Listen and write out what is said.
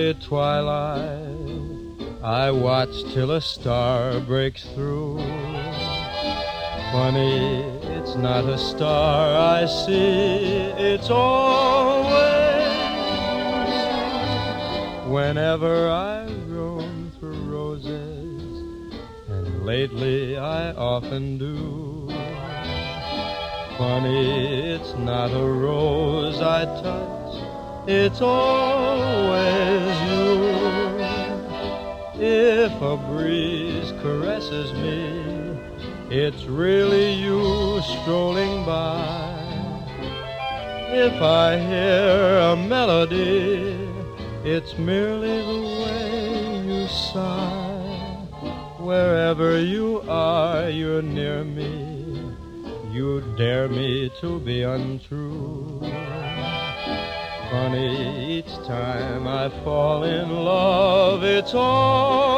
early twilight, I watch till a star breaks through. Funny, it's not a star I see, it's always you. Whenever I roam through roses, and lately I often do. Funny, it's not a rose I touch, it's always you. If a breeze caresses me, it's really you strolling by. If I hear a melody, it's merely the way you sigh. Wherever you are, you're near me. You dare me to be untrue. Funny, each time I fall in love, it's all